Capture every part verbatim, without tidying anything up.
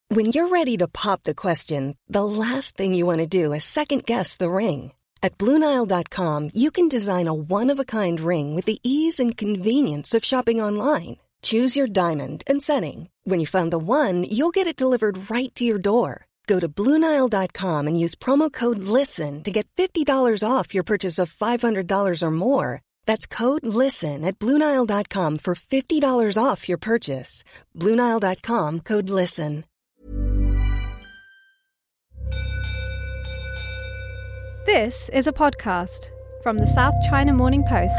When you're ready to pop the question, the last thing you want to do is second-guess the ring. At Blue Nile dot com, you can design a one-of-a-kind ring with the ease and convenience of shopping online. Choose your diamond and setting. When you find the one, you'll get it delivered right to your door. Go to Blue Nile dot com and use promo code LISTEN to get fifty dollars off your purchase of five hundred dollars or more. That's code LISTEN at Blue Nile dot com for fifty dollars off your purchase. Blue Nile dot com, code LISTEN. This is a podcast from the South China Morning Post.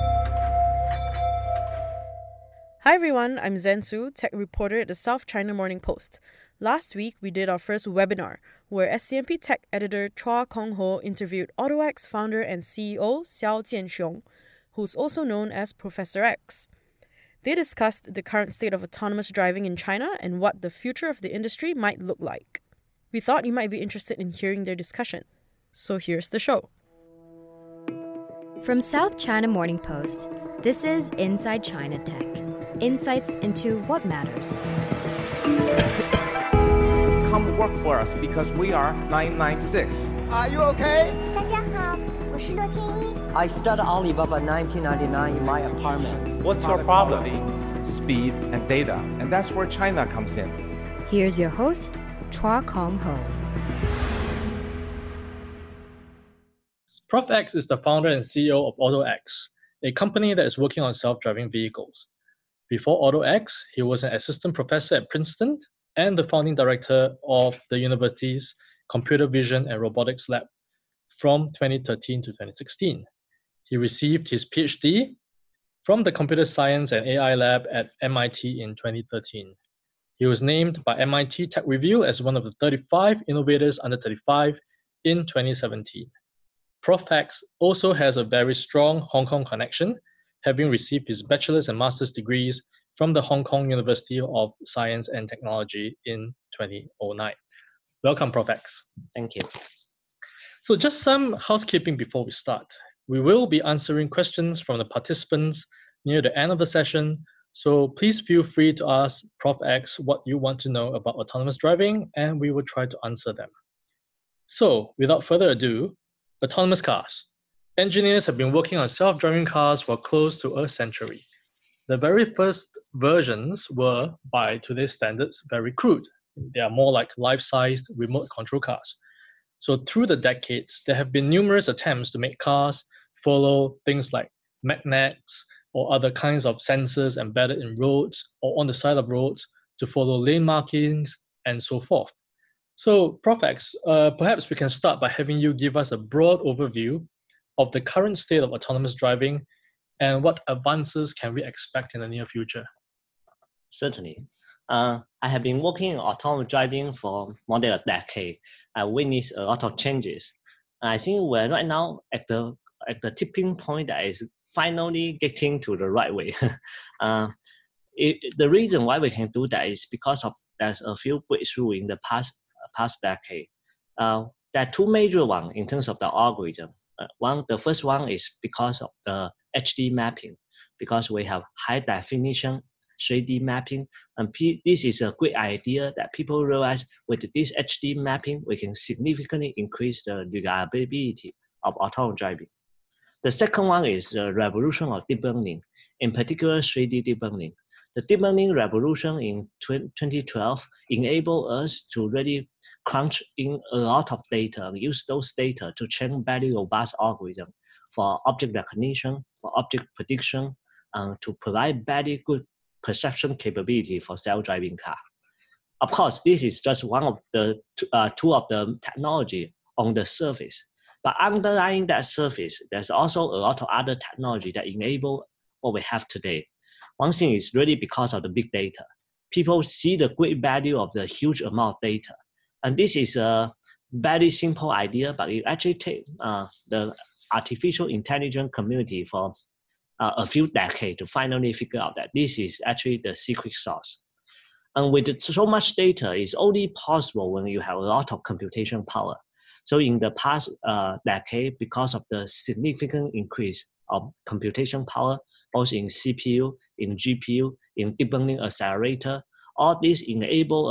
Hi everyone, I'm Zen Su, tech reporter at the South China Morning Post. Last week, we did our first webinar, where S C M P tech editor Chua Kong Ho interviewed AutoX founder and C E O Xiao Jianxiong, who's also known as Professor X. They discussed the current state of autonomous driving in China and what the future of the industry might look like. We thought you might be interested in hearing their discussion. So here's the show. From South China Morning Post, this is Inside China Tech. Insights into what matters. Come work for us because we are nine nine six. Are you okay? 大家好，我是乐天一。 I started Alibaba nineteen ninety-nine in my apartment. What's your problem? Speed and data. And that's where China comes in. Here's your host, Chua Kong Ho. Professor X is the founder and C E O of AutoX, a company that is working on self-driving vehicles. Before AutoX, he was an assistant professor at Princeton and the founding director of the university's Computer Vision and Robotics Lab from twenty thirteen to twenty sixteen. He received his PhD from the Computer Science and A I Lab at M I T in twenty thirteen. He was named by M I T Tech Review as one of the thirty-five innovators under thirty-five in twenty seventeen. Professor X also has a very strong Hong Kong connection, having received his bachelor's and master's degrees from the Hong Kong University of Science and Technology in two thousand nine. Welcome, Professor X. Thank you. So just some housekeeping before we start. We will be answering questions from the participants near the end of the session, so please feel free to ask Professor X what you want to know about autonomous driving, and we will try to answer them. So, without further ado, autonomous cars. Engineers have been working on self-driving cars for close to a century. The very first versions were, by today's standards, very crude. They are more like life-sized remote control cars. So through the decades, there have been numerous attempts to make cars follow things like magnets or other kinds of sensors embedded in roads or on the side of roads to follow lane markings and so forth. So, Professor X, uh, perhaps we can start by having you give us a broad overview of the current state of autonomous driving and what advances can we expect in the near future? Certainly. Uh, I have been working in autonomous driving for more than a decade. I witnessed a lot of changes. I think we're right now at the at the tipping point that is finally getting to the right way. uh, it, the reason why we can do that is because of there's a few breakthroughs in the past past decade. Uh, there are two major ones in terms of the algorithm. Uh, one, the first one is because of the H D mapping, because we have high definition three D mapping, and P this is a great idea that people realize with this H D mapping, we can significantly increase the reliability of autonomous driving. The second one is the revolution of deep learning, in particular three D deep learning. The deep learning revolution in twenty twelve enabled us to really crunch in a lot of data and use those data to train very robust algorithms for object recognition, for object prediction, and to provide very good perception capability for self-driving car. Of course, this is just one of the uh, two of the technology on the surface. But underlying that surface, there's also a lot of other technology that enable what we have today. One thing is really because of the big data. People see the great value of the huge amount of data. And this is a very simple idea, but it actually takes uh, the artificial intelligence community for uh, a few decades to finally figure out that this is actually the secret sauce. And with so much data, it's only possible when you have a lot of computation power. So in the past uh, decade, because of the significant increase of computation power, both in C P U, in G P U, in deep learning accelerator, all this enable us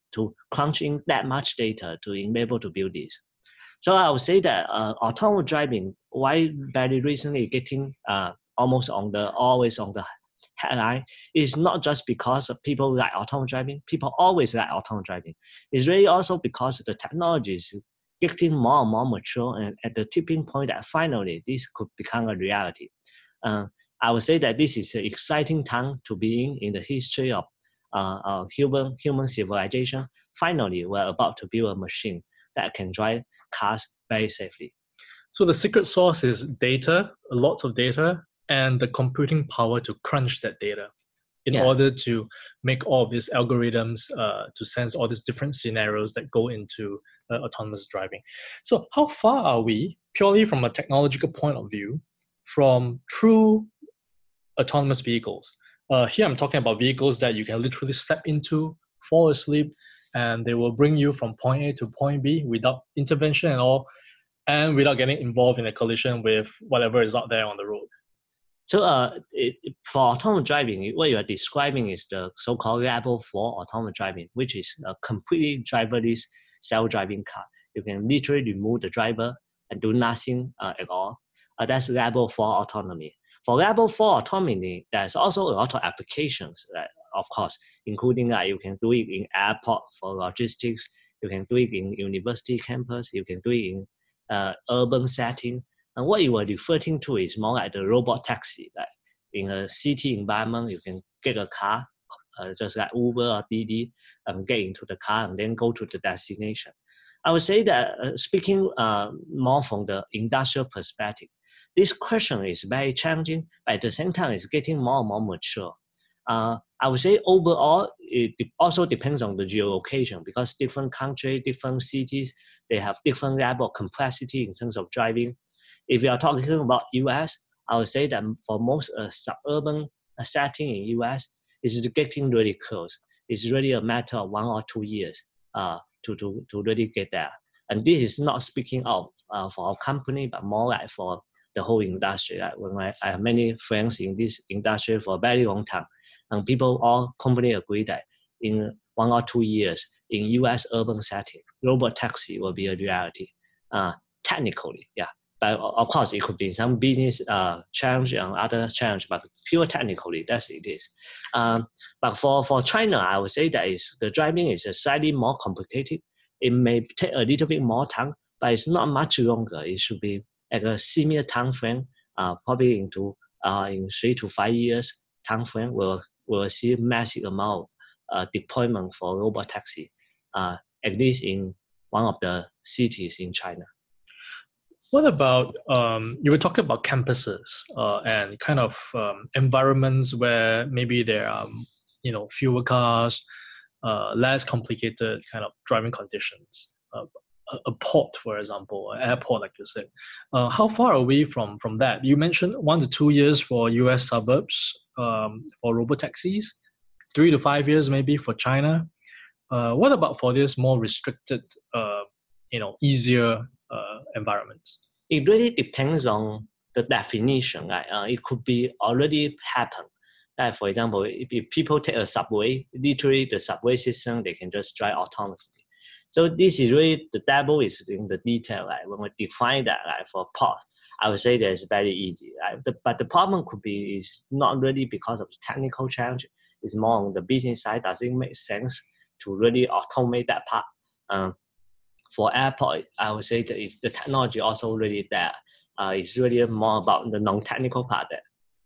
to crunch in that much data to be able to build this. So I would say that uh, autonomous driving, why very recently getting uh, almost on the always on the headline, is not just because of people like autonomous driving. People always like autonomous driving. It's really also because the technology is getting more and more mature, and at the tipping point that finally this could become a reality. Uh, I would say that this is an exciting time to be in in the history of uh, uh, human human civilization. Finally, we're about to build a machine that can drive cars very safely. So the secret sauce is data, lots of data, and the computing power to crunch that data in Yeah. order to make all of these algorithms uh, to sense all these different scenarios that go into uh, autonomous driving. So how far are we, purely from a technological point of view, from true autonomous vehicles? Uh, here I'm talking about vehicles that you can literally step into, fall asleep, and they will bring you from point A to point B without intervention at all, and without getting involved in a collision with whatever is out there on the road. So uh, it, for autonomous driving, what you are describing is the so-called level four autonomous driving, which is a completely driverless self-driving car. You can literally remove the driver and do nothing uh, at all. Uh, that's level four autonomy. For level four autonomy, there's also a lot of applications, uh, of course, including that uh, you can do it in airport for logistics, you can do it in university campus, you can do it in uh, urban setting. And what you are referring to is more like the robot taxi. Like in a city environment, you can get a car, uh, just like Uber or Didi, and get into the car and then go to the destination. I would say that uh, speaking uh, more from the industrial perspective, this question is very challenging, but at the same time, it's getting more and more mature. Uh, I would say overall, it also depends on the geolocation, because different countries, different cities, they have different level of complexity in terms of driving. If you are talking about U S, I would say that for most uh, suburban uh, setting in U S, it's getting really close. It's really a matter of one or two years uh, to, to, to really get there. And this is not speaking of uh, for our company, but more like for the whole industry. Like when I, I have many friends in this industry for a very long time, and people all completely agree that in one or two years in U S urban setting, robot taxi will be a reality. Uh, technically, yeah. But of course, it could be some business uh, challenge and other challenge, but pure technically, that's it is. Um, but for, for China, I would say that is, the driving is slightly more complicated. It may take a little bit more time, but it's not much longer. It should be at a similar time frame, uh, probably into uh, in three to five years time frame. We'll, we'll see massive amount of uh, deployment for robot taxi, uh, at least in one of the cities in China. What about, um, you were talking about campuses uh, and kind of um, environments where maybe there are, you know, fewer cars, uh, less complicated kind of driving conditions. Uh, a, a port, for example, an airport, like you said. Uh, how far are we from, from that? You mentioned one to two years for U S suburbs um, for robotaxis, three to five years maybe for China. Uh, what about for this more restricted, uh, you know, easier uh, environments? It really depends on the definition. Right? Uh, it could be already happened. Like for example, if, if people take a subway, literally the subway system, they can just drive autonomously. So this is really, the devil is in the detail. Right? When we define that right, for port, I would say that it's very easy. Right? The, but the problem could be is not really because of the technical challenge. It's more on the business side. Does it make sense to really automate that part? Um, For airport, I would say that it's the technology also really there. Uh, it's really more about the non-technical part that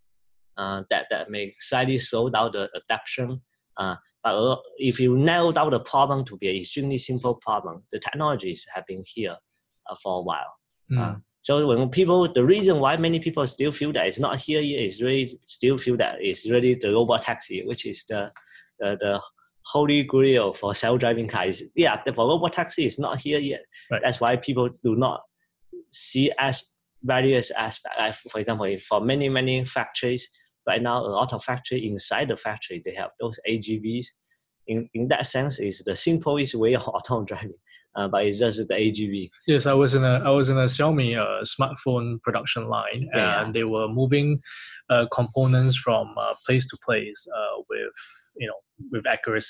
uh, that that may slightly slow down the adoption. Uh, but if you narrow down the problem to be an extremely simple problem, the technologies have been here uh, for a while. Mm. Uh, so when people, the reason why many people still feel that it's not here yet is really still feel that it's really the robot taxi, which is the the, the holy grail for self-driving cars. Yeah, for robot taxi is not here yet. Right. That's why people do not see as various aspects. Like for example, for many, many factories, right now, a lot of factories inside the factory, they have those A G Vs. In, in that sense, it's the simplest way of autonomous driving, uh, but it's just the A G V. Yes, I was in a I was in a Xiaomi uh, smartphone production line, yeah. and they were moving uh, components from uh, place to place uh, with you know with accuracy,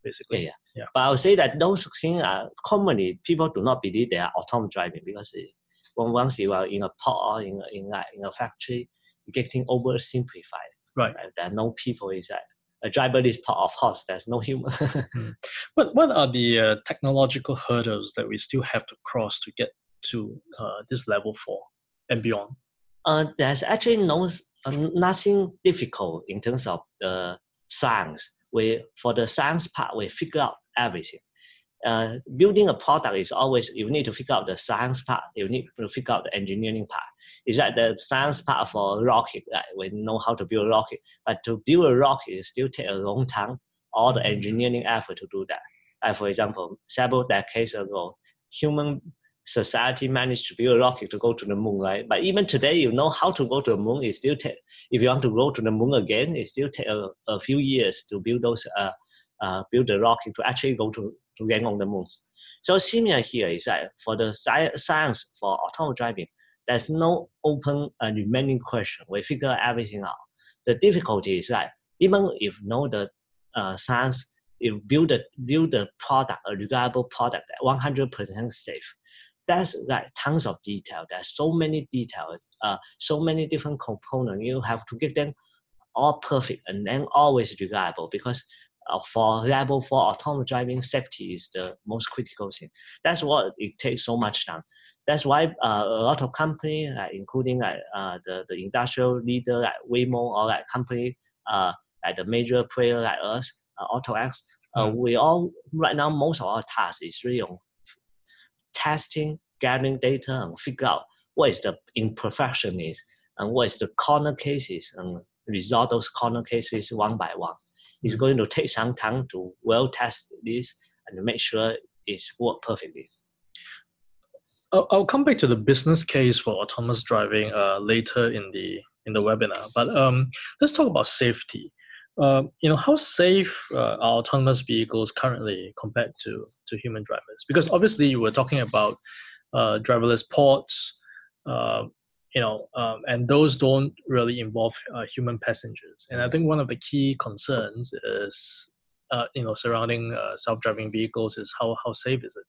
basically. Yeah, yeah. yeah. But I would say that those things are commonly people do not believe they are autonomous driving because it, when once you are in a pod or in a, in a, in a factory, you're getting oversimplified. Right. right. There are no people inside. A driverless pod, of course, there's no human. mm. But what are the uh, technological hurdles that we still have to cross to get to uh, this level four and beyond? Uh, there's actually no uh, nothing difficult in terms of the science. We for the science part, we figure out everything. Uh, building a product is always you need to figure out the science part. You need to figure out the engineering part. Is that the science part for rocket? Right? We know how to build a rocket, but to build a rocket it still take a long time. All the engineering effort to do that. Like for example, several decades ago, human society managed to build a rocket to go to the moon, right? But even today, you know how to go to the moon. It still take if you want to go to the moon again, it still take a, a few years to build those uh, uh build the rocket to actually go to to get on the moon. So similar here is that for the sci- science for autonomous driving, there's no open and remaining question. We figure everything out. The difficulty is that even if you know the uh, science, if build the build the product, a reliable product that one hundred percent safe, there's like tons of detail. There's so many details, uh, so many different components. You have to get them all perfect and then always reliable because uh, for level four autonomous driving, safety is the most critical thing. That's what it takes so much time. That's why uh, a lot of companies, uh, including uh, uh, the, the industrial leader like Waymo or like company uh, like the major player like us, uh, AutoX, uh, mm. we all right now most of our tasks is really on testing, gathering data, and figure out what is the imperfection is and what is the corner cases and resolve those corner cases one by one. It's going to take some time to well test this and make sure it's work perfectly. I'll come back to the business case for autonomous driving uh, later in the in the webinar. But um, let's talk about safety. Uh, you know, how safe uh, are autonomous vehicles currently compared to to human drivers? Because obviously you were talking about uh, driverless pods, uh, you know, um, and those don't really involve uh, human passengers. And I think one of the key concerns is, uh, you know, surrounding uh, self-driving vehicles is how how safe is it?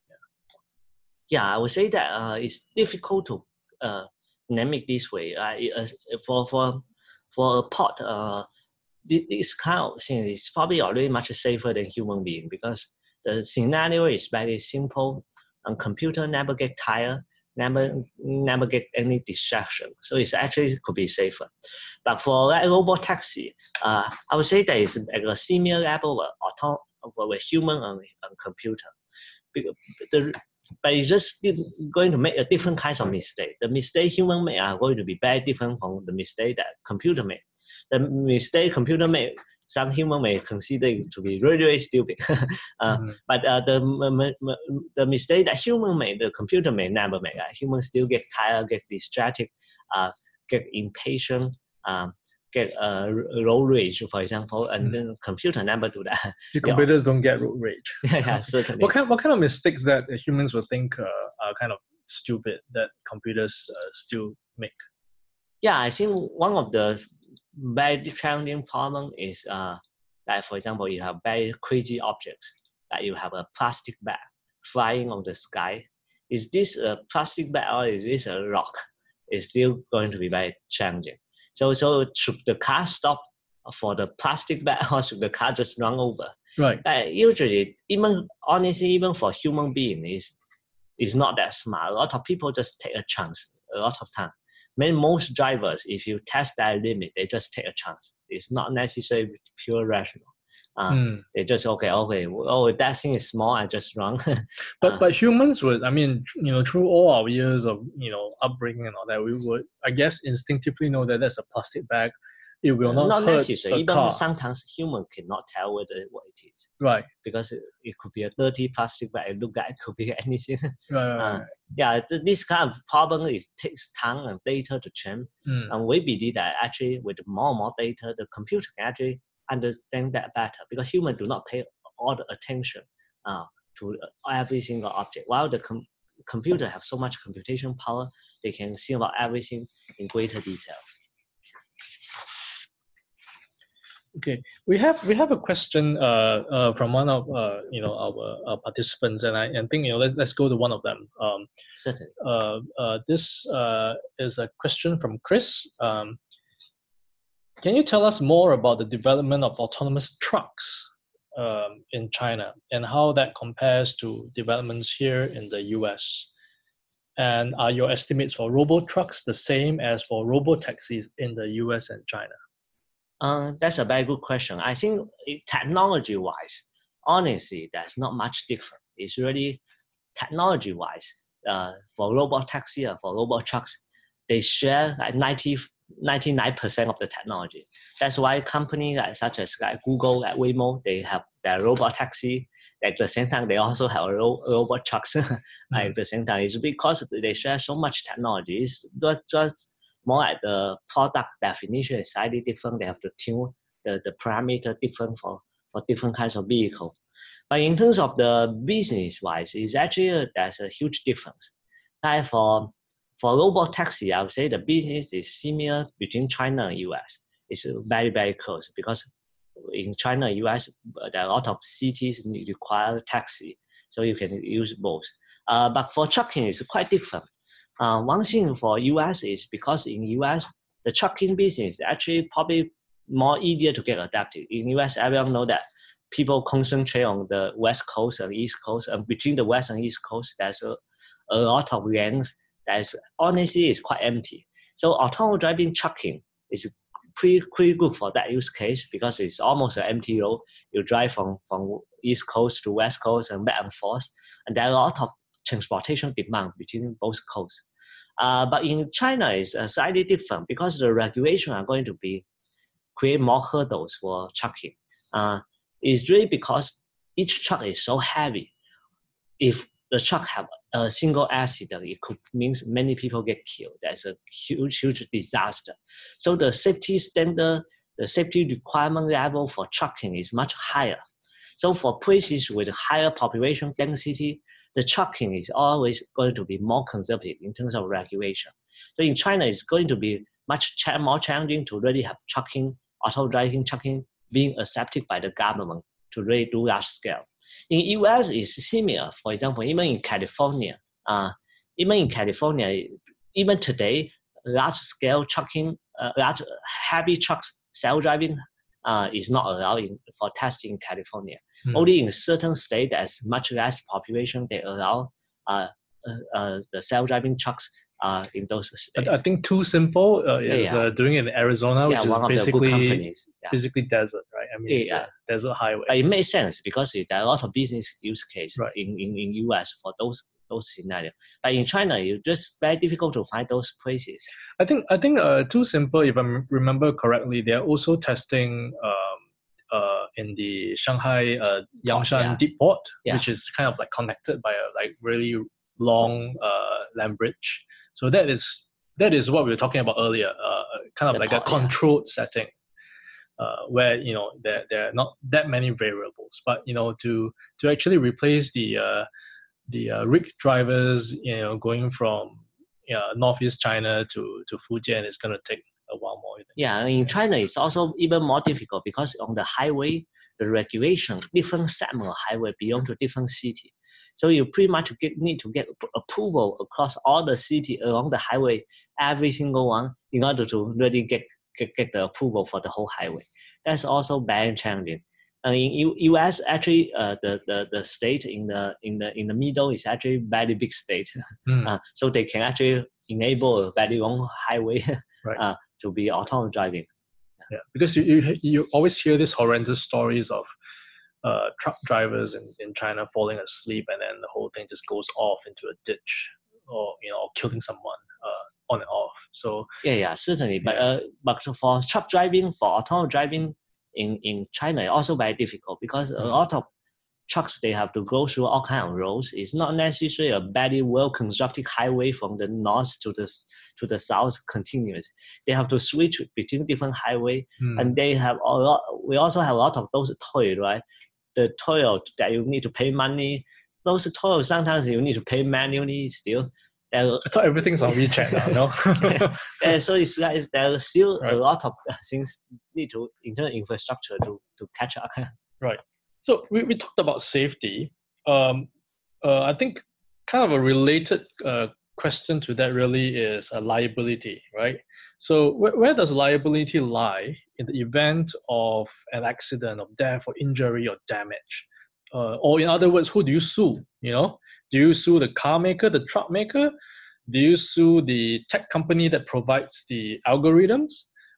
Yeah, I would say that uh, it's difficult to uh, name it this way. Uh, uh, for for for a pod, uh, this, this kind of thing is probably already much safer than human being because the scenario is very simple, and computer never get tired, never never get any distraction. So it's actually could be safer. But for like robot taxi, uh, I would say that it's at a similar level of auto of a human and, and computer. Because the But it's just going to make a different kinds of mistake. The mistake human make are going to be very different from the mistake that computer make. The mistake computer make, some human may consider it to be really, really stupid. uh, mm. But uh, the the mistake that human make, the computer may never make. Uh, humans still get tired, get distracted, uh, get impatient. Um, get uh, road rage, for example, and mm. then computer never do that. The computers don't get road rage. Yeah, certainly. What kind, what kind of mistakes that humans will think uh, are kind of stupid that computers uh, still make? Yeah, I think one of the very challenging problem is uh, that, for example, you have very crazy objects. That you have a plastic bag flying on the sky. Is this a plastic bag or is this a rock? It's still going to be very challenging. So, so should the car stop for the plastic bag or should the car just run over? Right. Uh, usually, even honestly, even for human being, is is not that smart. A lot of people just take a chance. A lot of time, I mean, most drivers, if you test that limit, they just take a chance. It's not necessarily pure rational. Uh, mm. They just okay, okay. Oh, that thing is small. I just run. but uh, but humans would, I mean, you know, through all our years of you know upbringing and all that, we would, I guess, instinctively know that that's a plastic bag. It will not, not hurt necessary. the Even car. Sometimes human cannot tell whether what it is. Right. Because it, it could be a dirty plastic bag. It look like it could be anything. Right. right, uh, right. Yeah. Th- this kind of problem it takes time and data to change. Mm. And we believe that actually with more and more data, the computer can actually understand that better because humans do not pay all the attention uh, to every single object. While the com- computer have so much computation power, they can see about everything in greater details. Okay, we have we have a question uh, uh, from one of uh, you know our, our participants, and I and think you know let's let's go to one of them. Um, Certainly. Uh, uh, this uh, is a question from Chris. Um, can you tell us more about the development of autonomous trucks um, in China and how that compares to developments here in the U S? And are your estimates for robo trucks the same as for robo taxis in the U S and China? Uh, that's a very good question. I think technology-wise, honestly, there's not much different. It's really technology-wise. Uh, for robot taxi and for robot trucks, they share like ninety, ninety-nine percent of the technology. That's why companies like, such as like Google, like Waymo, they have their robot taxi. At the same time, they also have a ro- robot trucks. mm-hmm. At the same time, it's because they share so much technology. It's not just more like the product definition is slightly different. They have to tune the, the parameter different for, for different kinds of vehicle. But in terms of the business-wise, it's actually a, there's a huge difference. Like for for robot taxi, I would say the business is similar between China and U S. It's very very close because in China and U S there are a lot of cities that require taxi, so you can use both. Uh, but for trucking, it's quite different. Uh, one thing for U S is because in U S the trucking business is actually probably more easier to get adapted. In U S, everyone know that people concentrate on the West Coast and East Coast, and between the West and East Coast, there's a, a lot of land that is honestly is quite empty. So autonomous driving trucking is pretty pretty good for that use case because it's almost an empty road. You drive from, from East Coast to West Coast and back and forth, and there are a lot of transportation demand between both coasts. Uh, but in China, it's uh, slightly different because the regulation are going to be create more hurdles for trucking. Uh, it's really because each truck is so heavy. If the truck have a single accident, it could mean many people get killed. That's a huge, huge disaster. So the safety standard, the safety requirement level for trucking is much higher. So for places with higher population density, the trucking is always going to be more conservative in terms of regulation. So in China, it's going to be much ch- more challenging to really have trucking, auto driving trucking being accepted by the government to really do large scale. In U S, it's similar. For example, even in California, uh, even in California, even today, large scale trucking, uh, large heavy trucks self-driving uh, is not allowed in, for testing in California. Hmm. Only in certain states, there's much less population, they allow uh, uh, uh, the self-driving trucks uh, in those states. I think Too Simple uh, is yeah, yeah. Uh, doing it in Arizona, yeah, which one is basically, yeah. basically desert, right? I mean, yeah. it's a desert highway. But it makes sense because there are a lot of business use case right. in, in, in U S for those those scenarios. But in China, it's just very difficult to find those places. I think I think uh, Too Simple, if I remember correctly, they're also testing um, uh, in the Shanghai uh, Yangshan oh, yeah. Deep Port, yeah. which is kind of like connected by a like really long uh, land bridge. So that is that is what we were talking about earlier, uh, kind of the like port, a controlled yeah. setting. Uh, where you know there there are not that many variables, but you know to to actually replace the uh, the uh, rig drivers, you know, going from you know, northeast China to to Fujian is going to take a while more. Yeah, in China it's also even more difficult because on the highway, the regulation different segment of highway belong to different city, so you pretty much get, need to get approval across all the city along the highway, every single one, in order to really get. Get, get the approval for the whole highway. That's also very challenging. Uh, in U, U S, actually, uh, the, the the state in the in the in the middle is actually very big state, mm. uh, so they can actually enable a very long highway right. uh, to be autonomous driving. Yeah, because you, you you always hear these horrendous stories of uh, truck drivers in, in China falling asleep and then the whole thing just goes off into a ditch or you know or killing someone. Uh, on and off. So yeah, yeah, certainly. But yeah. uh, but for truck driving, for autonomous driving in, in China, it's also very difficult because mm-hmm. a lot of trucks they have to go through all kinds of roads. It's not necessarily a very well constructed highway from the north to the to the south continuous. They have to switch between different highway, mm. and they have a lot. We also have a lot of those toll, right? The toll that you need to pay money. Those tolls sometimes you need to pay manually still. there, I thought everything's on WeChat now, no? yeah, so it's, it's there's still right. a lot of things need to internal infrastructure to, to catch up. Right. So we, we talked about safety. Um, uh, I think kind of a related uh, question to that really is a liability, right? So wh- where does liability lie in the event of an accident, of death or injury or damage? Uh, or in other words, who do you sue? You know, do you sue the car maker, the truck maker? Do you sue the tech company that provides the algorithms,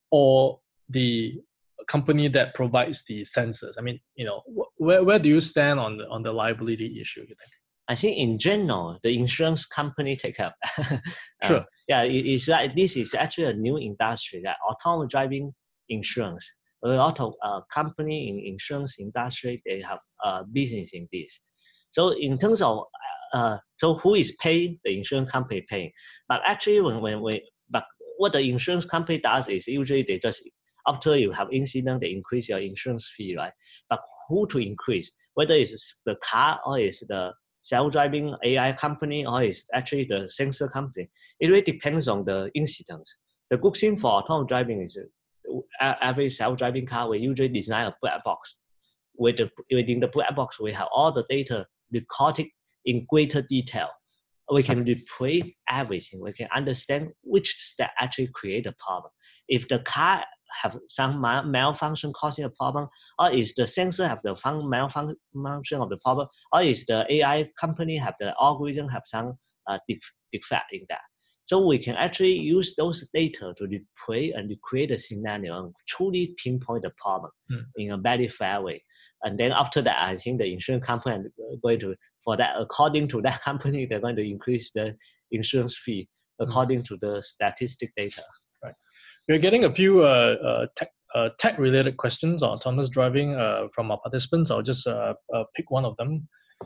or the company that provides the sensors? I mean, you know, wh- where where do you stand on the on the liability issue, you think? I think in general, the insurance company take up. Sure. uh, yeah, it, it's like this is actually a new industry, that autonomous driving insurance. A lot of uh, company in insurance industry, they have uh, business in this. So in terms of uh, so who is paying? The insurance company paying. But actually, when when we but what the insurance company does is usually they just, after you have incident, they increase your insurance fee, right? But who to increase? Whether it's the car or it's the self-driving A I company or it's actually the sensor company, it really depends on the incident. The good thing for autonomous driving is uh, every self-driving car we usually design a black box. With the, within the black box, we have all the data recorded in greater detail. We can replay everything. We can understand which step actually create a problem. If the car have some mal- malfunction causing a problem, or is the sensor have the fun- malfunction of the problem, or is the A I company have the algorithm have some uh, defect in that. So we can actually use those data to replay and recreate a scenario and truly pinpoint the problem mm. in a very fair way. And then after that, I think the insurance company are going to, for that, according to that company, they're going to increase the insurance fee according mm. to the statistic data. Right. We're getting a few uh, uh, tech, uh, tech-related questions on autonomous driving uh, from our participants. I'll just uh, uh, pick one of them.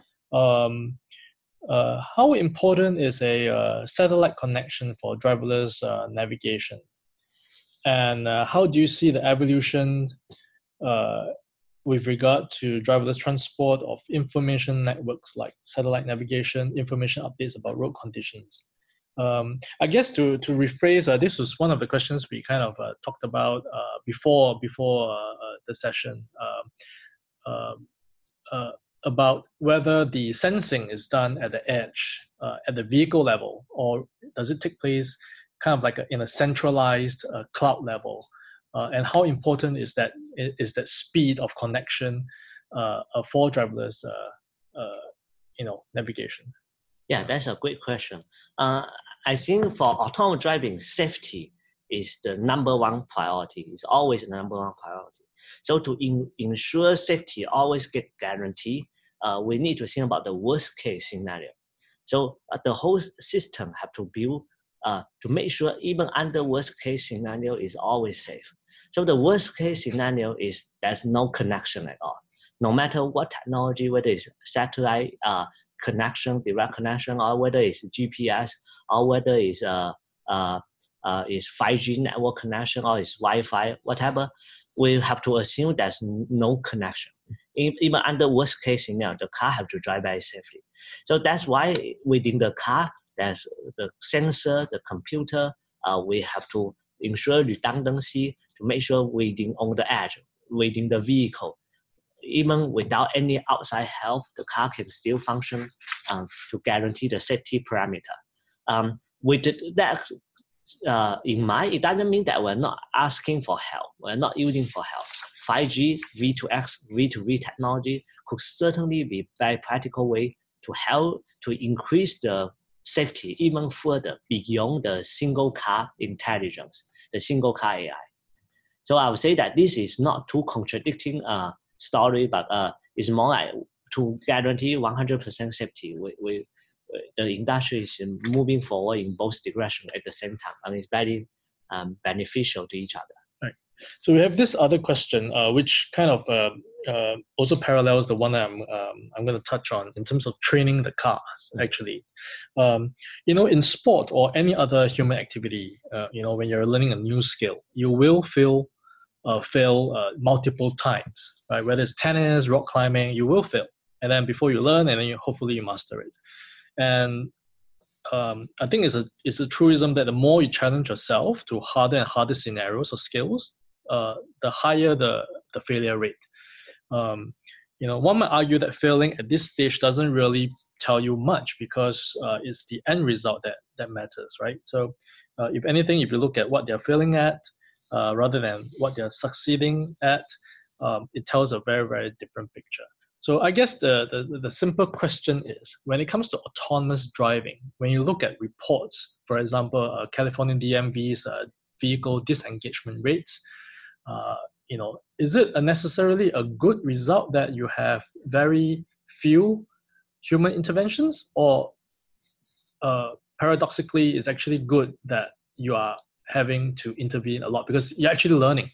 Um, uh, how important is a uh, satellite connection for driverless uh, navigation? And uh, how do you see the evolution uh, with regard to driverless transport of information networks like satellite navigation, information updates about road conditions? Um, I guess to to rephrase, uh, this was one of the questions we kind of uh, talked about uh, before before uh, uh, the session uh, uh, uh, about whether the sensing is done at the edge, uh, at the vehicle level, or does it take place kind of like a, in a centralized uh, cloud level? Uh, and how important is that is that speed of connection uh, for driverless, uh, uh, you know, navigation? Yeah, that's a great question. Uh, I think for autonomous driving, safety is the number one priority. It's always the number one priority. So to in, ensure safety always get guaranteed, uh, we need to think about the worst case scenario. So uh, the whole system have to build uh, to make sure even under worst case scenario is always safe. So the worst case scenario is there's no connection at all. No matter what technology, whether it's satellite uh, connection, direct connection, or whether it's G P S, or whether it's uh, uh, uh, it's five G network connection, or it's Wi-Fi, whatever, we have to assume there's no connection. Even under worst case scenario, the car have to drive very safely. So that's why within the car, there's the sensor, the computer, uh, we have to ensure redundancy to make sure within on the edge, within the vehicle, even without any outside help, the car can still function um, to guarantee the safety parameter. Um, with that uh, in mind, it doesn't mean that we're not asking for help. We're not using for help. five G, V two X, V two V technology could certainly be a very practical way to help to increase the safety even further beyond the single car intelligence, the single car A I. So I would say that this is not too contradicting uh, story, but uh, it's more like to guarantee one hundred percent safety. We, we, the industry is moving forward in both directions at the same time, and it's very um, beneficial to each other. Right. So we have this other question, uh, which kind of uh, uh, also parallels the one that I'm um, I'm going to touch on in terms of training the cars. Actually, um, you know, in sport or any other human activity, uh, you know, when you're learning a new skill, you will feel Uh, fail uh, multiple times, right? Whether it's tennis, rock climbing, you will fail. And then before you learn, and then you, hopefully you master it. And um, I think it's a it's a truism that the more you challenge yourself to harder and harder scenarios or skills, uh, the higher the the failure rate. Um, you know, one might argue that failing at this stage doesn't really tell you much because uh, it's the end result that that matters, right? So, uh, if anything, if you look at what they're failing at uh, rather than what they're succeeding at, um, it tells a very very different picture. So I guess the, the, the simple question is, when it comes to autonomous driving, when you look at reports, for example, uh, California D M V's uh, vehicle disengagement rates, uh, you know, is it a necessarily a good result that you have very few human interventions, or uh, paradoxically, it's actually good that you are having to intervene a lot because you're actually learning?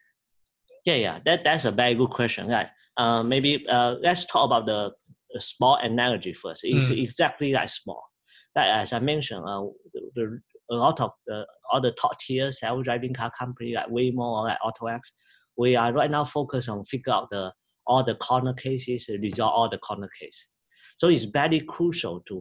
Yeah, yeah, that, that's a very good question, right? Uh, maybe uh, let's talk about the, the sport analogy first. It's mm. exactly like sport. Like as I mentioned, uh, the, the, a lot of the other top tier self-driving car company like Waymo or like AutoX, we are right now focused on figure out the all the corner cases, resolve all the corner cases. So it's very crucial to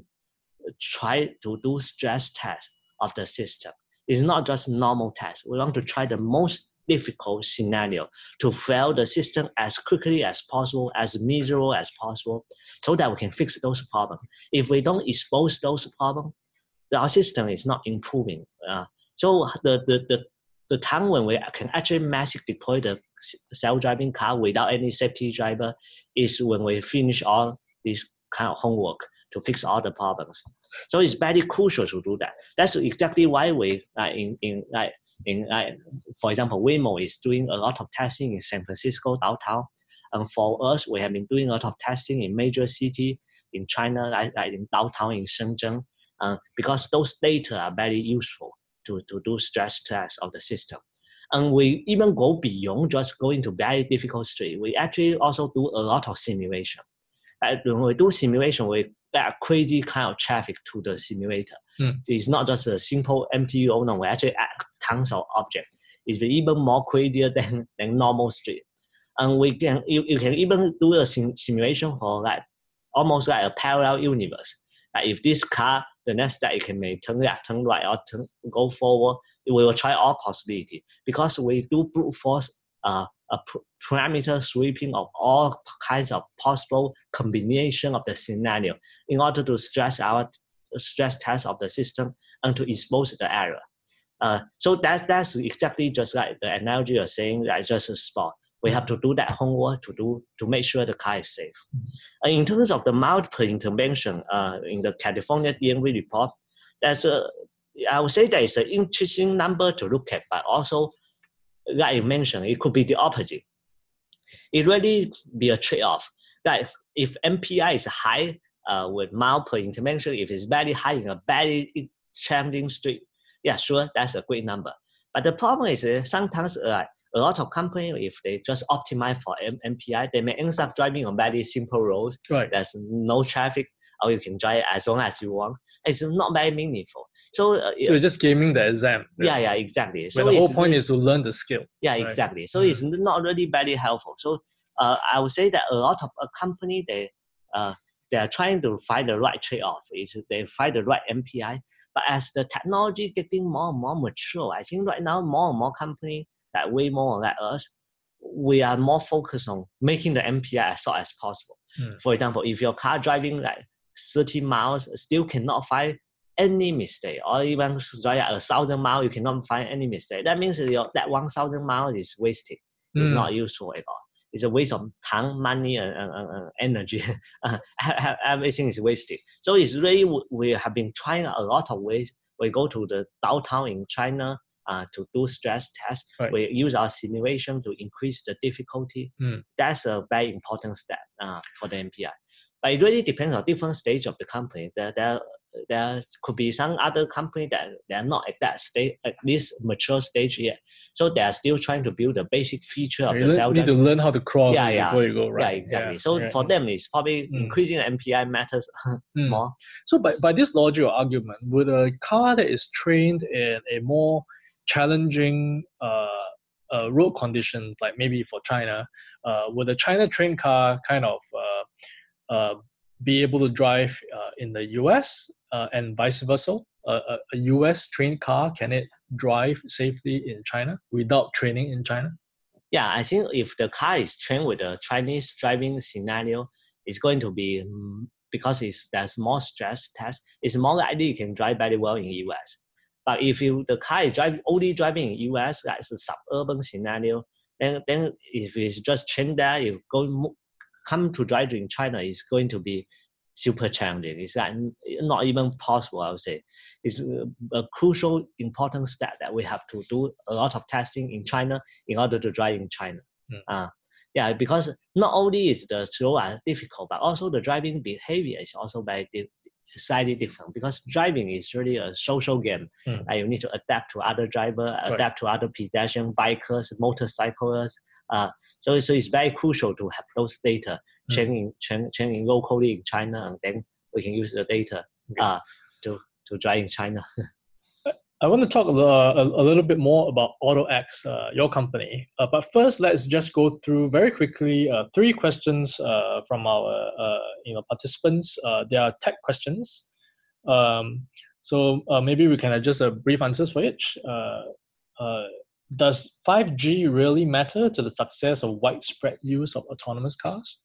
try to do stress test of the system. It's not just normal test. We want to try the most difficult scenario to fail the system as quickly as possible, as miserable as possible, so that we can fix those problems. If we don't expose those problems, our system is not improving. Uh, so the, the, the, the time when we can actually massively deploy the self-driving car without any safety driver is when we finish all this kind of homework to fix all the problems. So it's very crucial to do that. That's exactly why we uh, in in like in uh, for example, Waymo is doing a lot of testing in San Francisco downtown, and for us, we have been doing a lot of testing in major city in China, like, like in downtown in Shenzhen, uh, because those data are very useful to to do stress tests of the system. And we even go beyond just going to very difficult street. We actually also do a lot of simulation. Uh, when we do simulation, we add crazy kind of traffic to the simulator. Mm. It's not just a simple M T U. Oh, no, we actually add tons of objects. It's even more crazier than, than normal street. And we can you, you can even do a sim simulation for like almost like a parallel universe. Like if this car, the next step it can may turn left, turn right, or turn, go forward. We will try all possibility because we do brute force uh, a parameter sweeping of all kinds of possible combination of the scenario in order to stress our stress test of the system and to expose the error. Uh, so that's that's exactly just like the analogy you're saying, that it's just a sport. We have to do that homework to do to make sure the car is safe. Uh, in terms of the multiple intervention uh, in the California D M V report, that's a I would say that is an interesting number to look at, but also, like you mentioned, it could be the opposite. It really be a trade-off. Like if M P I is high uh, with mile per intervention, if it's very high in a very challenging street, yeah, sure, that's a great number. But the problem is uh, sometimes uh, a lot of companies, if they just optimize for M P I, they may end up driving on very simple roads. Right. There's no traffic, or you can drive as long as you want. It's not very meaningful. So, uh, so you're just gaming the exam. Yeah, yeah, exactly. So the whole point really, is to learn the skill. Yeah, right? exactly. So mm. it's not really very helpful. So uh, I would say that a lot of a company, they uh, they are trying to find the right trade-off. Is they find the right M P I. But as the technology getting more and more mature, I think right now more and more companies like Waymo like us, we are more focused on making the M P I as short as possible. Mm. For example, if your car driving like thirty miles, still cannot find any mistake, or even drive a thousand miles, you cannot find any mistake. That means your, that one thousand miles is wasted. It's mm. not useful at all. It's a waste of time, money, and, and, and energy. Everything is wasted. So it's really, we have been trying a lot of ways. We go to the downtown in China uh, to do stress tests. Right. We use our simulation to increase the difficulty. Mm. That's a very important step uh, for the M P I. But it really depends on different stage of the company. There, there, there could be some other company that they're not at that stage, at this mature stage yet. So they are still trying to build the basic feature of you the cell. You need to learn how to crawl yeah, yeah. before you go right. Yeah, exactly. Yeah, so yeah, for yeah. them, it's probably mm. increasing the M P I matters mm. more. So by, by this logic or argument, would a car that is trained in a more challenging uh, uh, road conditions, like maybe for China, uh, would a China trained car kind of uh, uh, be able to drive uh, in the U S uh, and vice versa? Uh, a, a U S trained car, can it drive safely in China without training in China? Yeah, I think if the car is trained with a Chinese driving scenario, it's going to be, um, because it's, there's more stress test, it's more likely you can drive very well in the U S. But if you, the car is driving, only driving in U S, that's a suburban scenario, then, then if it's just trained there, if go, come to drive in China, it's going to be super challenging. It's like not even possible, I would say. It's a, a crucial, important step that we have to do a lot of testing in China in order to drive in China. Mm. Uh, yeah, because not only is the road difficult, but also the driving behavior is also very di- slightly different, because driving is really a social game. Mm. Uh, you need to adapt to other drivers, right. adapt to other pedestrians, bikers, motorcyclists. Uh, so, so it's very crucial to have those data mm. training, train, training locally in China, and then we can use the data okay. uh, to, to drive in China. I want to talk a, a, a little bit more about AutoX, uh, your company. Uh, but first, let's just go through very quickly uh, three questions uh, from our uh, you know participants. Uh, they are tech questions. Um, so uh, maybe we can adjust a brief answers for each. Uh, uh, does five G really matter to the success of widespread use of autonomous cars?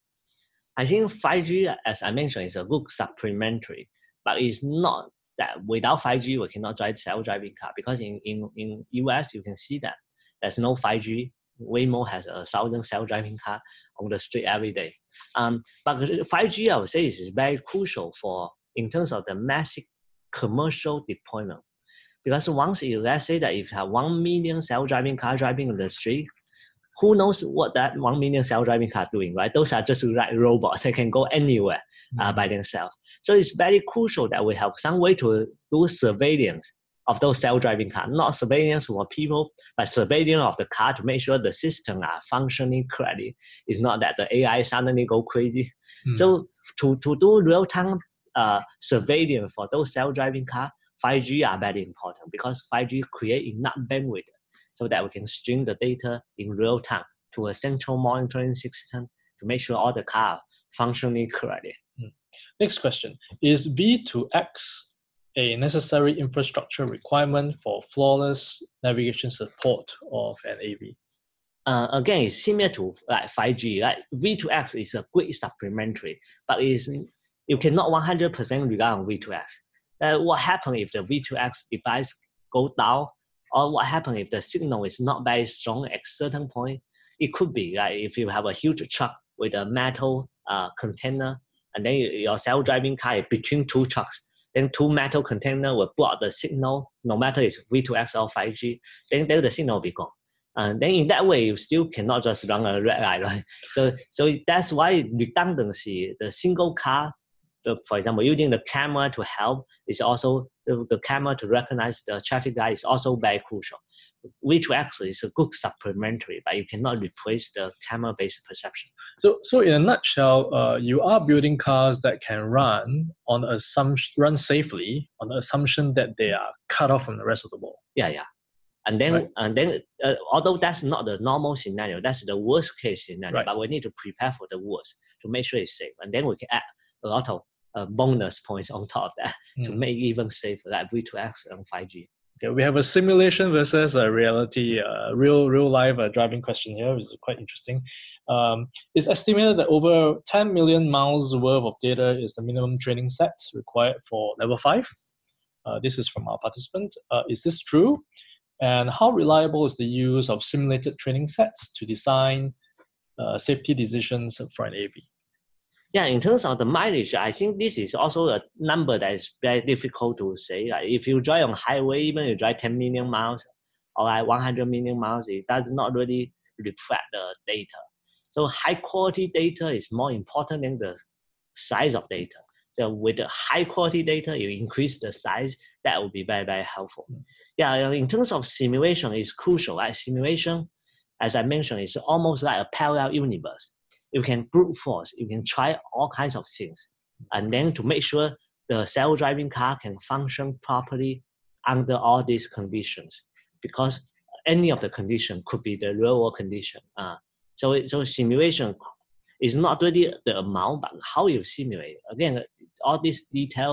I think five G, as I mentioned, is a good supplementary, but it's not that without five G, we cannot drive self-driving car, because in, in, in U S, you can see that there's no five G. Waymo has a thousand self-driving car on the street every day. Um, but five G, I would say, is very crucial for, in terms of the massive commercial deployment. Because once you, let's say that if you have one million self-driving car driving in the street, who knows what that one million self-driving car doing, right? Those are just like robots. They can go anywhere uh, mm-hmm. by themselves. So it's very crucial that we have some way to do surveillance of those self-driving cars, not surveillance for people, but surveillance of the car to make sure the system are functioning correctly. It's not that the A I suddenly go crazy. Mm-hmm. So to, to do real-time uh, surveillance for those self-driving cars, five G are very important, because five G create enough bandwidth so that we can stream the data in real time to a central monitoring system to make sure all the cars functioning correctly. Next question. Is V two X a necessary infrastructure requirement for flawless navigation support of an A V? Uh, again, it's similar to like five G. Right? V two X is a great supplementary, but it's, you cannot one hundred percent rely on V two X. Uh, what happens if the V two X device goes down, or what happens if the signal is not very strong at a certain point? It could be like if you have a huge truck with a metal uh, container, and then your self-driving car is between two trucks, then two metal containers will block the signal, no matter it's V two X or five G, then, then the signal will be gone. And then in that way, you still cannot just run a red light, right? So, so that's why redundancy, the single car, The, for example, using the camera to help is also, the, the camera to recognize the traffic light is also very crucial. V two X is a good supplementary, but you cannot replace the camera-based perception. So, so in a nutshell, uh, you are building cars that can run on assumption, run safely on the assumption that they are cut off from the rest of the world. Yeah, yeah. And then, right. and then, uh, although that's not the normal scenario, that's the worst case scenario. Right. But we need to prepare for the worst to make sure it's safe, and then we can add a lot of Uh, bonus points on top of that mm. to make it even safer, like V two X and five G. Okay, we have a simulation versus a reality, uh, real real life uh, driving question here, which is quite interesting. Um, it's estimated that over ten million miles worth of data is the minimum training set required for level five. Uh, this is from our participant. Uh, is this true? And how reliable is the use of simulated training sets to design uh, safety decisions for an A V? Yeah, in terms of the mileage, I think this is also a number that is very difficult to say. Like if you drive on highway, even if you drive ten million miles or like one hundred million miles, it does not really reflect the data. So high quality data is more important than the size of data. So with the high quality data, you increase the size, that will be very, very helpful. Yeah, in terms of simulation, it's crucial. Right? Simulation, as I mentioned, is almost like a parallel universe. You can brute force, you can try all kinds of things. And then to make sure the self-driving car can function properly under all these conditions, because any of the condition could be the real world condition. Uh, so, it, so simulation is not really the amount, but how you simulate. Again, all this detail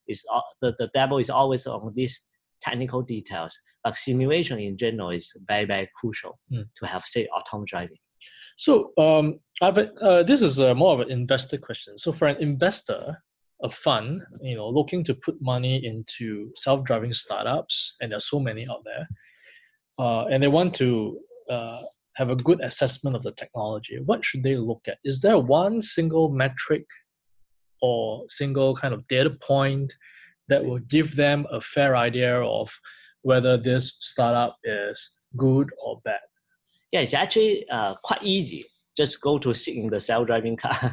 is uh, the, the devil is always on these technical details. But simulation in general is very, very crucial mm. to have, say, autonomous driving. So um, I've, uh, this is a more of an investor question. So for an investor, a fund, you know, looking to put money into self-driving startups, and there's so many out there, uh, and they want to uh, have a good assessment of the technology, what should they look at? Is there one single metric or single kind of data point that will give them a fair idea of whether this startup is good or bad? Yeah, it's actually uh, quite easy. Just go to sit in the self-driving car.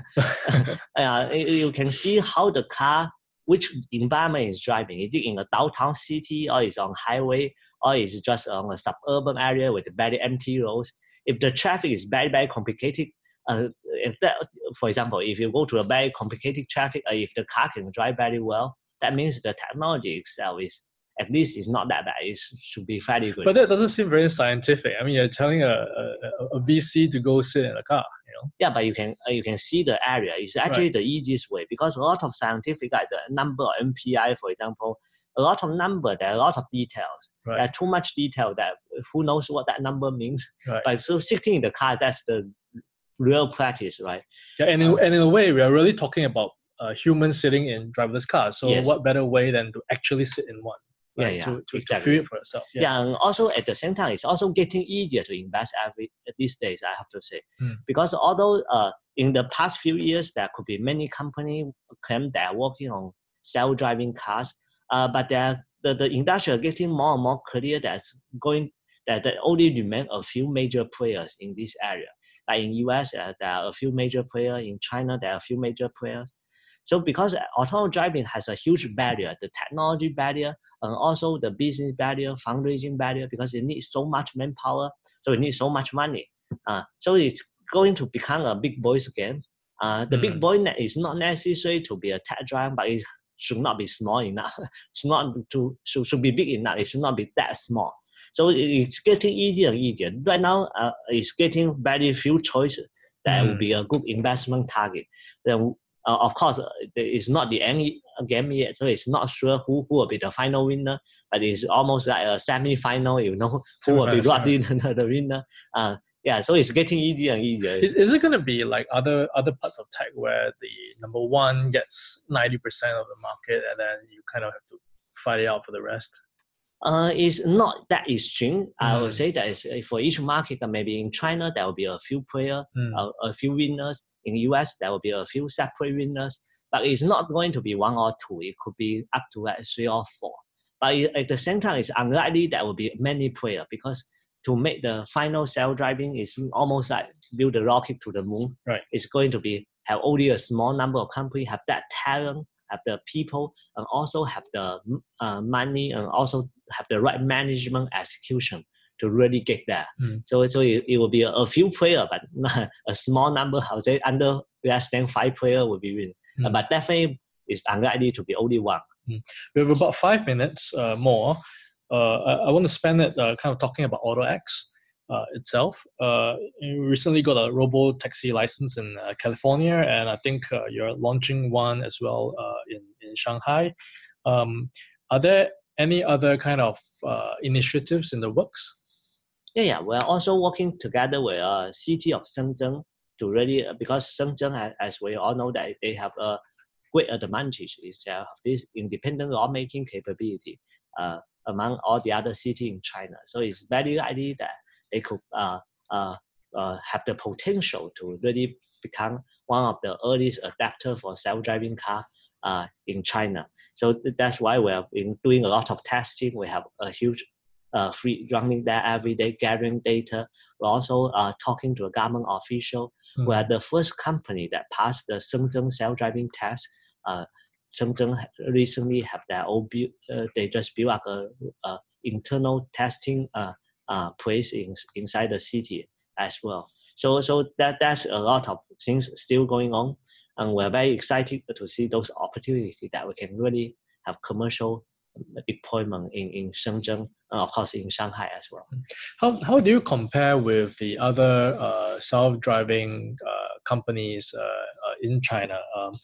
uh, you can see how the car, which environment is driving. Is it in a downtown city, or is it on highway, or is it just on a suburban area with very empty roads? If the traffic is very, very complicated, uh, if that, for example, if you go to a very complicated traffic, or if the car can drive very well, that means the technology itself is, at least it's not that bad. It should be fairly good. But that doesn't seem very scientific. I mean, you're telling a, a, a V C to go sit in a car, you know? Yeah, but you can uh, you can see the area. It's actually right. the easiest way, because a lot of scientific, like the number of M P I, for example, a lot of number, there are a lot of details. Right. There are too much detail that who knows what that number means. Right. But so sitting in the car, that's the real practice, right? Yeah, and in, um, and in a way, we are really talking about uh, humans sitting in driverless cars. So yes. what better way than to actually sit in one? Right, yeah, yeah, to, to, exactly. to feel it for yourself. Yeah. yeah, and also at the same time, it's also getting easier to invest every these days, I have to say. Mm. Because although uh, in the past few years, there could be many companies claim they are working on self-driving cars, uh, but the, the industry are getting more and more clear that's going, that there only remain a few major players in this area. Like in U S, uh, there are a few major players. In China, there are a few major players. So because autonomous driving has a huge barrier, the technology barrier, and also the business barrier, fundraising barrier, because it needs so much manpower, so it needs so much money. Uh, so it's going to become a big boys game. Uh, the mm. big boy is not necessary to be a tech giant, but it should not be small enough. It's not to should, should be big enough. It should not be that small. So it's getting easier and easier. Right now, uh, it's getting very few choices that mm. will be a good investment target. Then, Uh, of course, uh, it's not the end game yet, so it's not sure who, who will be the final winner, but it's almost like a semi-final, you know, who will be roughly the, the winner. Uh, yeah, so it's getting easier and easier. Is, is it going to be like other other parts of tech where the number one gets ninety percent of the market and then you kind of have to fight it out for the rest? Uh, it's not that extreme. Mm. I would say that is, for each market, maybe in China, there will be a few players, mm. uh, a few winners. In the U S, there will be a few separate winners. But it's not going to be one or two. It could be up to like three or four. But at the same time, it's unlikely there will be many players, because to make the final self-driving is almost like build a rocket to the moon. Right. It's going to be have only a small number of companies have that talent, have the people, and also have the uh, money, and also have the right management execution to really get there. Mm. So, so it, it will be a, a few players, but not a small number. I would say under less than five players will be win. Mm. Uh, but definitely, it's unlikely to be only one. Mm. We have about five minutes uh, more. Uh, I, I want to spend it uh, kind of talking about AutoX uh, itself. Uh, you recently got a robo taxi license in uh, California, and I think uh, you're launching one as well uh, in in Shanghai. Um, are there any other kind of uh, initiatives in the works? Yeah, yeah. We're also working together with the uh, city of Shenzhen to really, uh, because Shenzhen, as we all know, that they have a great advantage is they have this independent lawmaking capability uh, among all the other cities in China. So it's very likely that they could uh, uh, uh, have the potential to really become one of the earliest adapters for self-driving car uh, in China. So th- that's why we have been doing a lot of testing. We have a huge Uh, free running there every day, gathering data. We're also uh, talking to a government official. Mm. We're the first company that passed the Shenzhen self-driving test. Uh, Shenzhen recently have their own build, uh, they just built up a, a internal testing uh, uh, place in, inside the city as well. So, so that that's a lot of things still going on, and we're very excited to see those opportunities that we can really have commercial deployment in, in Shenzhen, and of course in Shanghai as well. How how do you compare with the other uh, self-driving uh, companies uh, uh, in China? Um,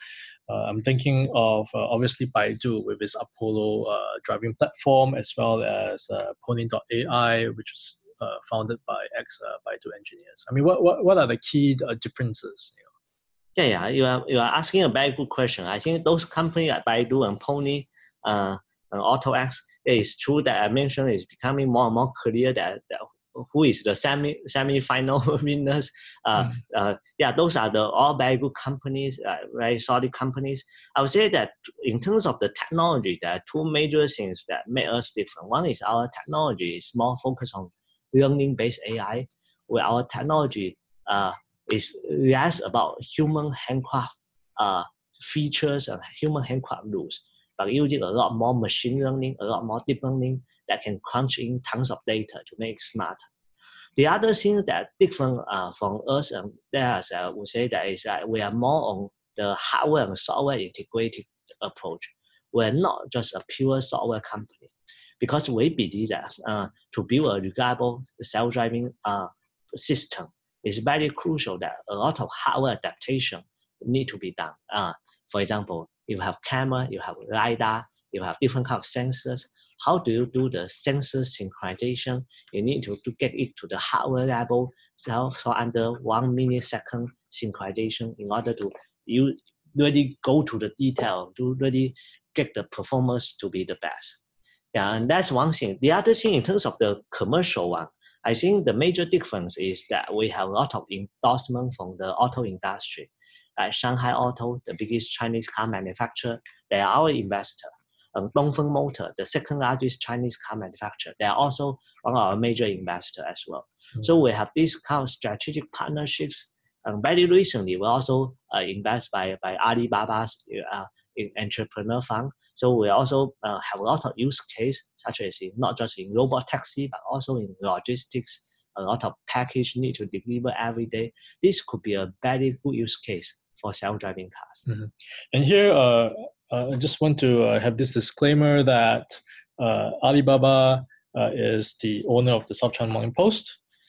Uh, I'm thinking of uh, obviously Baidu with its Apollo uh, driving platform, as well as uh, Pony dot A I, which is uh, founded by ex-Baidu uh, engineers. I mean, what, what, what are the key uh, differences? You know? Yeah, yeah, you are you are asking a very good question. I think those companies like Baidu and Pony, uh, and AutoX, it is true that I mentioned it's becoming more and more clear that, that who is the semi semi-final winners. Uh, mm. uh, yeah, those are the all very good companies, uh, very solid companies. I would say that in terms of the technology, there are two major things that make us different. One is our technology is more focused on learning-based A I, where our technology uh, is less about human handcraft uh, features and human handcraft rules, but using a lot more machine learning, a lot more deep learning that can crunch in tons of data to make it smarter. The other thing that different uh, from us and theirs, I would say that is that we are more on the hardware and software integrated approach. We're not just a pure software company, because we believe that uh, to build a reliable self-driving uh, system, it's very crucial that a lot of hardware adaptation need to be done. Uh, for example, you have camera, you have LiDAR, you have different kind of sensors. How do you do the sensor synchronization? You need to, to get it to the hardware level, so, so under one millisecond synchronization in order to you really go to the detail, to really get the performance to be the best. Yeah, and that's one thing. The other thing in terms of the commercial one, I think the major difference is that we have a lot of endorsement from the auto industry. Like Shanghai Auto, the biggest Chinese car manufacturer, they are our investor. Um, Dongfeng Motor, the second largest Chinese car manufacturer, they are also one of our major investors as well. Mm-hmm. So we have these kind of strategic partnerships. And very recently, we also uh, invest by, by Alibaba's uh, in entrepreneur fund. So we also uh, have a lot of use case, such as in, not just in robot taxi, but also in logistics. A lot of package need to deliver every day. This could be a very good use case for self-driving cars. Mm-hmm. And here, uh, uh, I just want to uh, have this disclaimer that uh, Alibaba uh, is the owner of the South China Morning Post.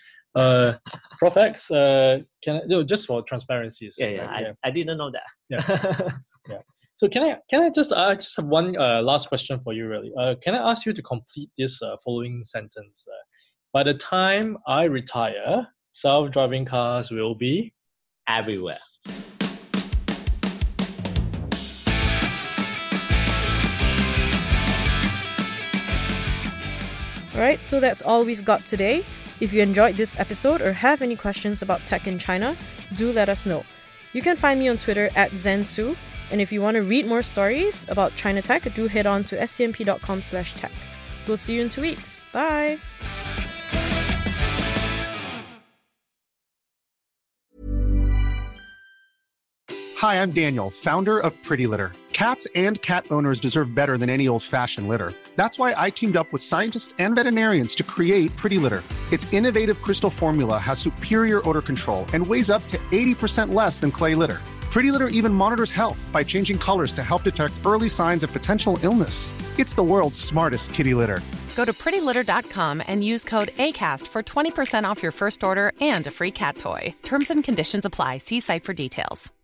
Uh, Prof X, uh, can I, no, just for transparency. Yeah, yeah, right? I, yeah, I didn't know that. Yeah, yeah. So can I can I just I uh, just have one uh, last question for you, really? Uh, can I ask you to complete this uh, following sentence? Uh, By the time I retire, self-driving cars will be everywhere. Alright, so that's all we've got today. If you enjoyed this episode or have any questions about tech in China, do let us know. You can find me on Twitter at Zensu, and if you want to read more stories about China tech, do head on to s c m p dot com slash tech. We'll see you in two weeks. Bye! Hi, I'm Daniel, founder of Pretty Litter. Cats and cat owners deserve better than any old-fashioned litter. That's why I teamed up with scientists and veterinarians to create Pretty Litter. Its innovative crystal formula has superior odor control and weighs up to eighty percent less than clay litter. Pretty Litter even monitors health by changing colors to help detect early signs of potential illness. It's the world's smartest kitty litter. Go to pretty litter dot com and use code ACAST for twenty percent off your first order and a free cat toy. Terms and conditions apply. See site for details.